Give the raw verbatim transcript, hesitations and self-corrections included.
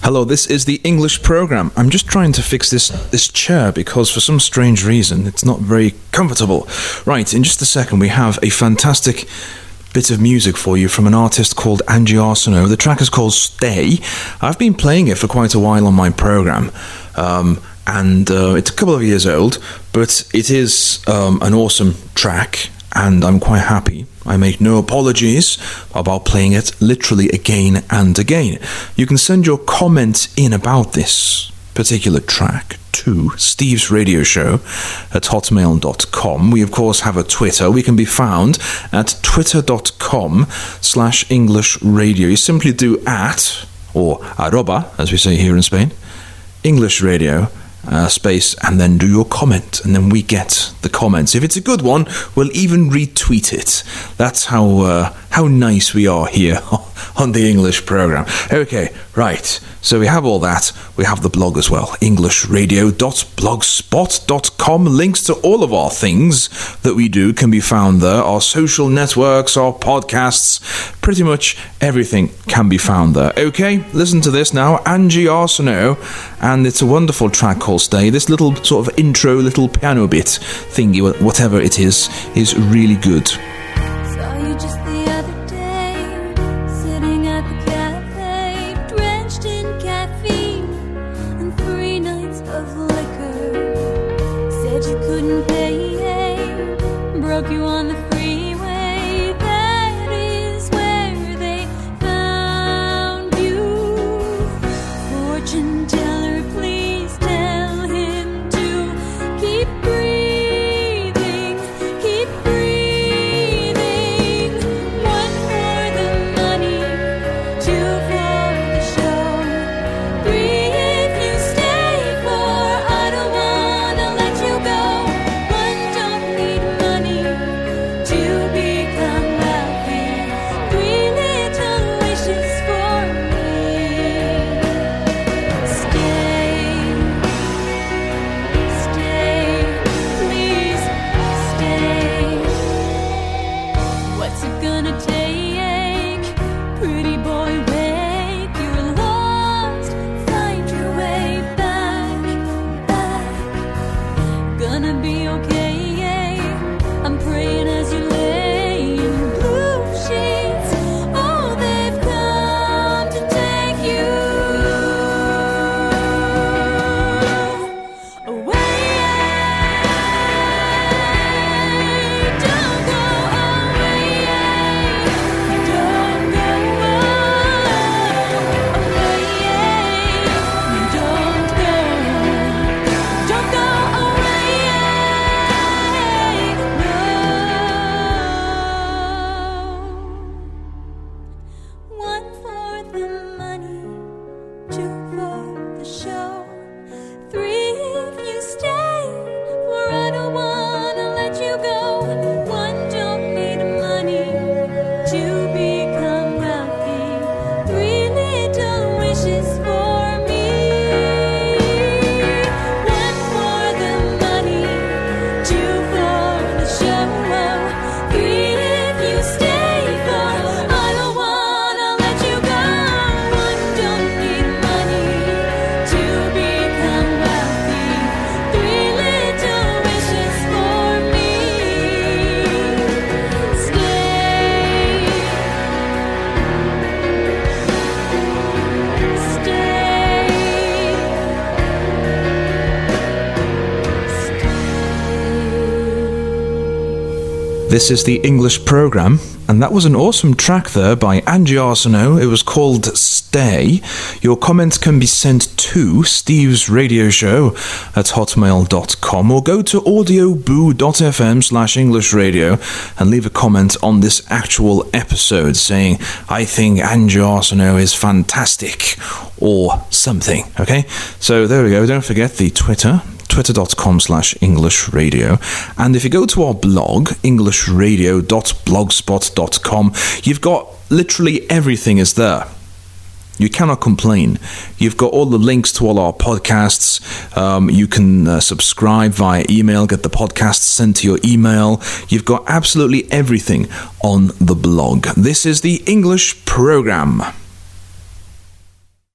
Hello, this is the English program. I'm just trying to fix this, this chair because for some strange reason it's not very comfortable. Right, in just a second we have a fantastic bit of music for you from an artist called Angie Arsenault. The track is called Stay. I've been playing it for quite a while on my program, um, and uh, it's a couple of years old, but it is um, an awesome track, and I'm quite happy. I make no apologies about playing it literally again and again. You can send your comments in about this particular track to Steve's Radio Show at hotmail dot com. We, of course, have a Twitter. We can be found at twitter dot com slash English Radio. You simply do at, or arroba, as we say here in Spain, English Radio, Uh, space, and then do your comment, and then we get the comments. If it's a good one, we'll even retweet it. That's how uh, how nice we are here on the English program. Okay, right, so we have all that. We have the blog as well, english radio dot blogspot dot com. Links to all of our things that we do can be found there. Our social networks, our podcasts, pretty much everything can be found there. Okay, listen to this now, Angie Arsenault, and it's a wonderful track called Stay. This little sort of intro, little piano bit thingy, whatever it is, is really good. This is the English program, and that was an awesome track there by Angie Arsenault. It was called Stay. Your comments can be sent to Steve's Radio Show at hotmail dot com, or go to audioboo dot f m slash English Radio and leave a comment on this actual episode saying, I think Angie Arsenault is fantastic, or something, okay? So there we go. Don't forget the Twitter, twitter dot com slash English Radio. And if you go to our blog, english radio dot blogspot dot com, you've got literally everything is there. You cannot complain. You've got all the links to all our podcasts. Um, you can uh, subscribe via email, get the podcasts sent to your email. You've got absolutely everything on the blog. This is the English program.